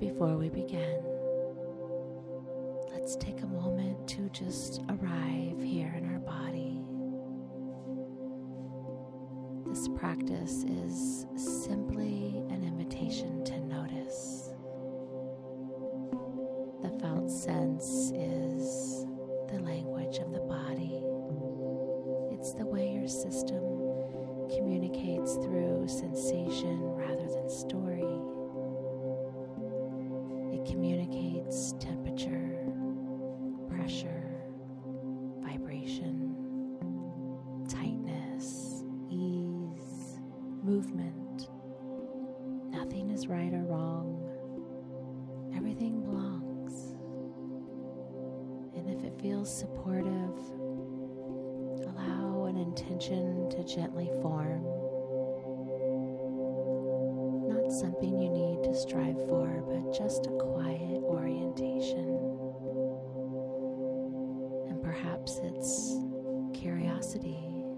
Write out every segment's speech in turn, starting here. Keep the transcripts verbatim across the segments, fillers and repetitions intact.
Before we begin, let's take a moment to just arrive here in our body. This practice is simply an invitation to notice. The felt sense is the language of the body. It's the way your system communicates through sensation rather than story. It communicates temperature, pressure, vibration, tightness, ease, movement. Nothing is right or wrong. Everything belongs. And if it feels supportive, allow an intention to gently form. Not something you need to strive for, but just a quiet orientation. And perhaps it's curiosity,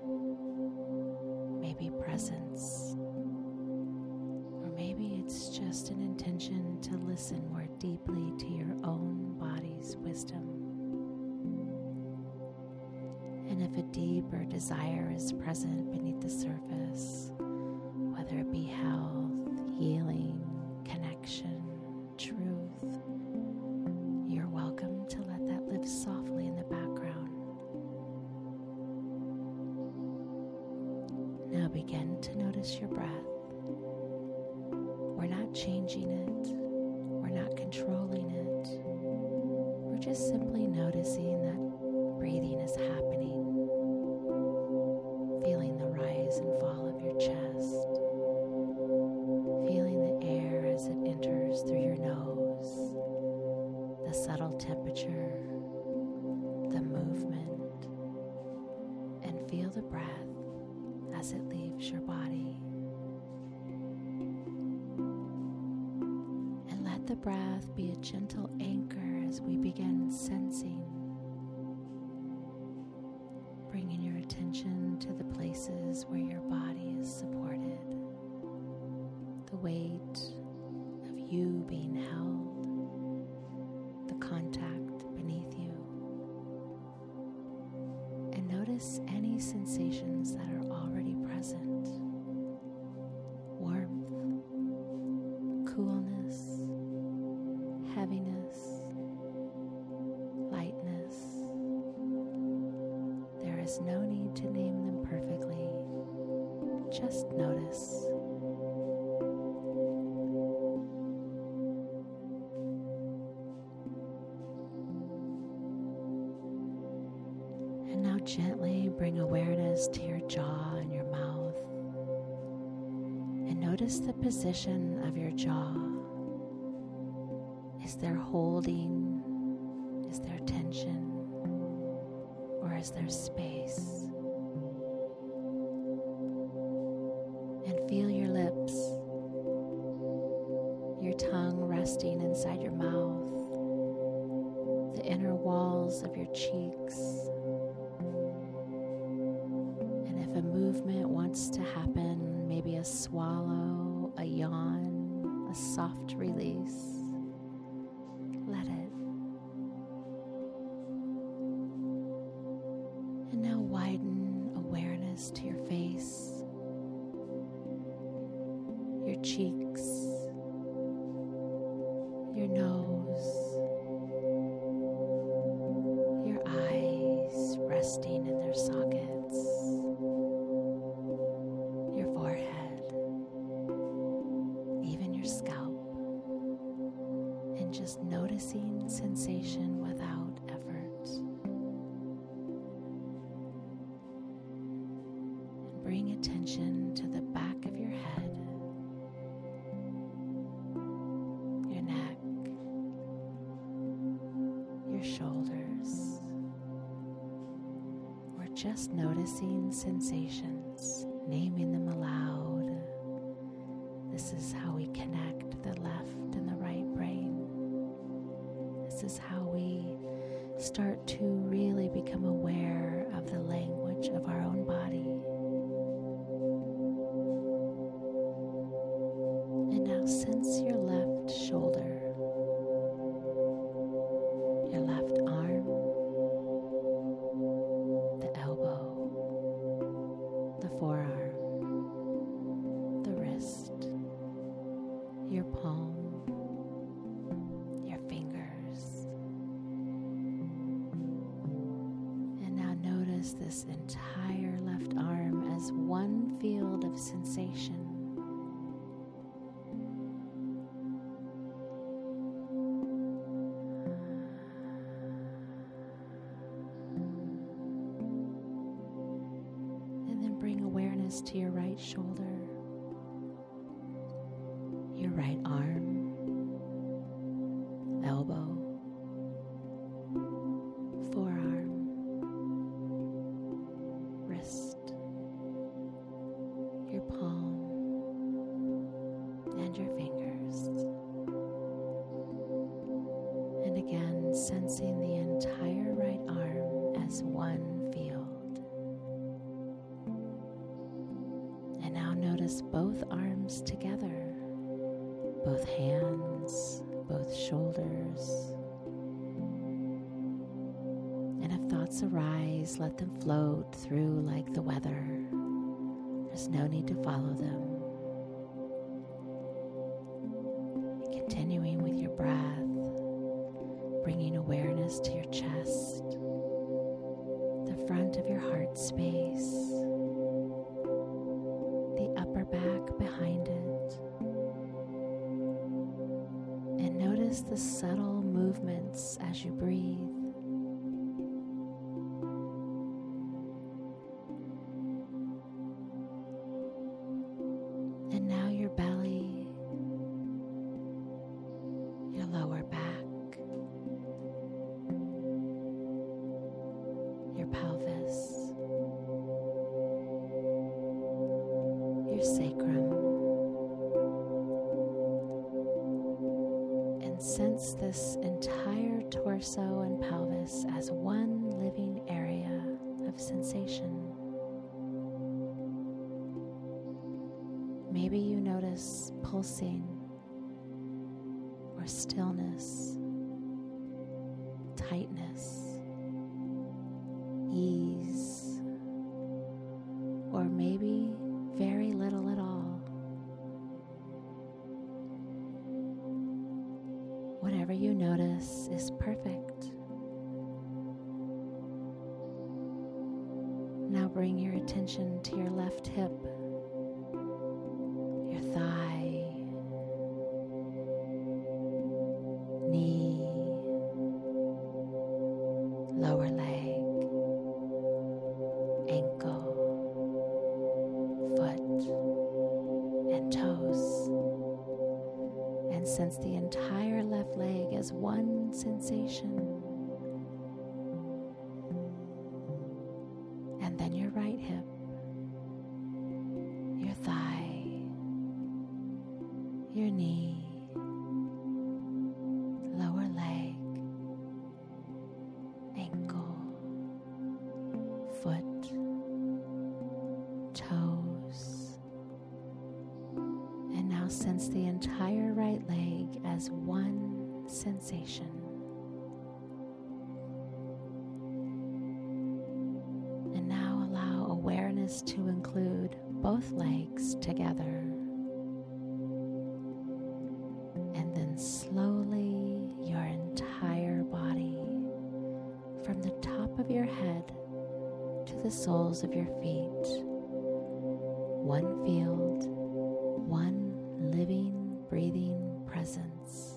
maybe presence, or maybe it's just an intention to listen more deeply to your own body's wisdom. And if a deeper desire is present beneath the surface, whether it be health, healing, connection, truth, you're welcome to let that live softly in the background. Now begin to notice your breath. We're not changing it. We're not controlling it. We're just simply noticing that breathing is happening. Feeling the rise and fall of your chest. Feeling the air as it enters through your nose. The subtle temperature. The movement. And feel the breath as it leaves your body. And let the breath be a gentle anchor as we begin sensing. Bringing your attention to the places where your body is supported. The weight of you being held. The contact beneath you. And notice any sensations that are already present. Warmth, coolness, heaviness, lightness. There is no need to name them perfectly. Just notice. And now gently bring awareness to your jaw and your mouth. And notice the position of your jaw. Is there holding? Is there tension? Or is there space? And feel your lips, your tongue resting inside your mouth, the inner walls of your cheeks. And if a movement wants to happen, maybe a swallow, a yawn, a soft release, let it. And now widen awareness to your face, your cheeks, your nose, your eyes resting in their sockets, your forehead, even your scalp, and just noticing sensation without effort. And bring attention to the back of your head, your neck, your shoulders, or just noticing sensations, naming them aloud. This is how we connect the left and the right brain. This is how we start to really become aware of the language of our own body. And now sense your left shoulder. one field of sensation. And then bring awareness to your right shoulder, your right arm, elbow, forearm, wrist, your palm, and your fingers. And again, sensing the entire right arm as one field. And now notice both arms together, both hands, both shoulders. And if thoughts arise, let them float through like the weather. There's no need to follow them. Continuing with your breath, bringing awareness to your chest, the front of your heart space, the upper back behind it. And notice the subtle movements as you breathe. And now your belly, your lower back, your pelvis, your sacrum. And sense this entire torso and pelvis as one living area of sensation. Maybe you notice pulsing or stillness, tightness, ease, or maybe very little at all. Whatever you notice is perfect. Now bring your attention to your left hip, your thigh, knee, lower leg, ankle, foot, and toes. And sense the entire left leg as one sensation. And then your right hip, your thigh, your knee, lower leg, ankle, foot, toes. And now sense the entire right leg as one sensation. And now allow awareness to include both legs together. And then slowly your entire body, from the top of your head to the soles of your feet. One field, one living, breathing presence.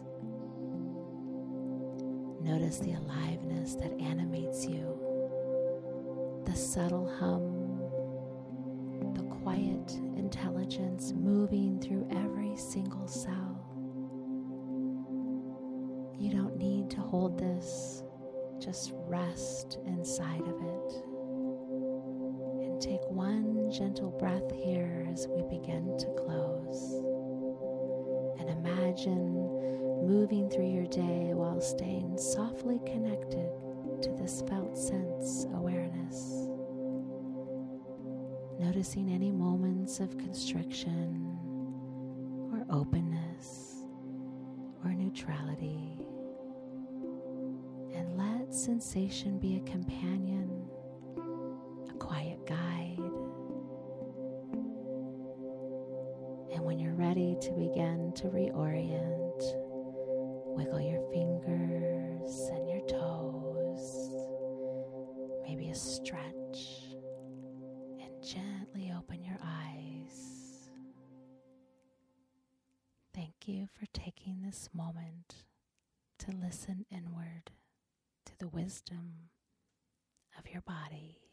Notice the aliveness that animates you, the subtle hum, the quiet intelligence moving through every single cell. You don't need to hold this, just rest inside of it. And take one gentle breath here as we begin to close. And imagine moving through your day while staying softly connected to this felt sense awareness. Noticing any moments of constriction or openness or neutrality. And let sensation be a companion, a quiet guide. And when you're ready to begin to reorient, wiggle your fingers and your toes, maybe a stretch, and gently open your Thank you for taking this moment to listen inward to the wisdom of your body.